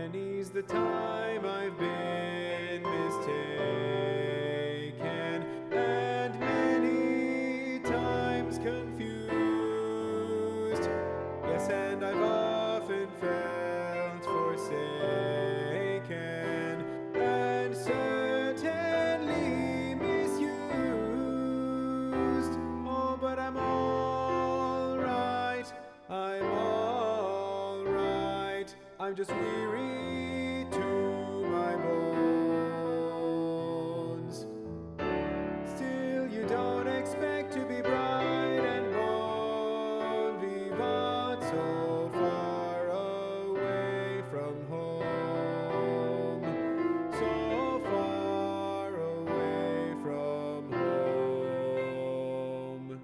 Many's the time I've been mistaken, and many times confused. Yes, and I've often felt forsaken, and certainly misused. Oh, but I'm all right, I'm all right. I'm just weary to my bones. Still, you don't expect to be bright and bon vivant, so far away from home, so far away from home.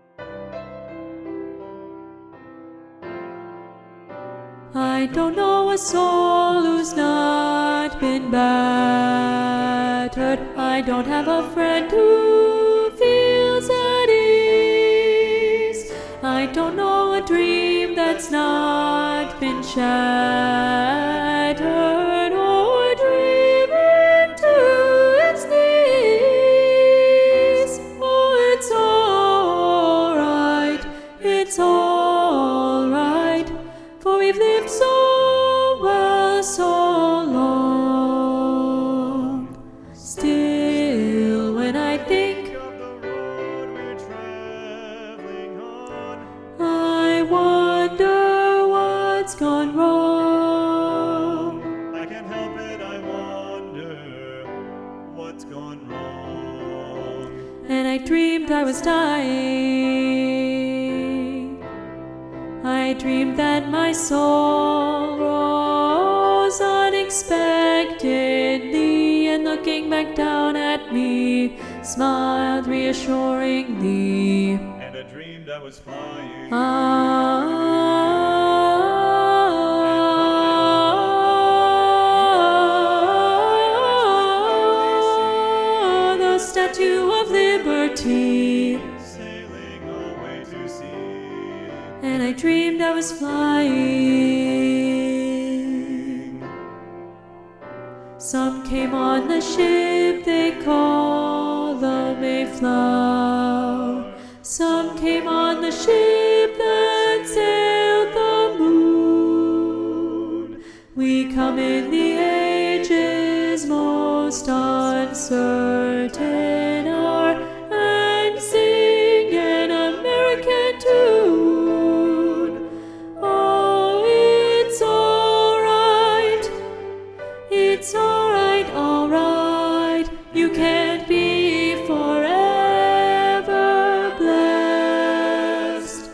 I don't know a soul who's not been battered. I don't have a friend who feels at ease. I don't know a dream that's not been shattered or driven to its knees. Oh, it's all right, it's all right, for we've lived so well so long. Still, when I think Of the road we're traveling on, I wonder what's gone wrong. I can't help it, I wonder what's gone wrong. And I dreamed I was dying. I dreamed that my soul rose unexpectedly, and looking back down at me, smiled reassuringly. And I dreamed I was flying. The Statue of Liberty. Sailing away to sea. And I dreamed I was flying. Some came on the ship they call the Mayflower. Some came on the ship that sailed the moon. We come in the ages most uncertain hour and sing an American tune. Oh, it's all right. It's all right, all right. You can't be forever blessed.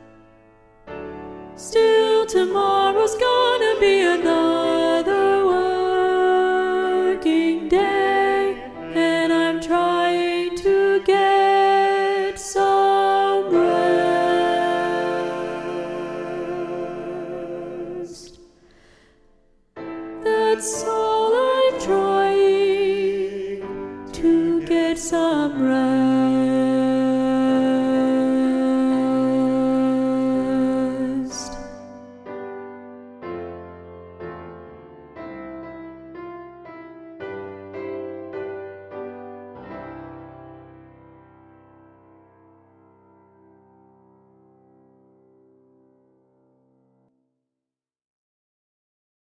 Still, tomorrow's gonna be another working day, and I'm trying to get some rest. That's all I'm trying, to get some rest.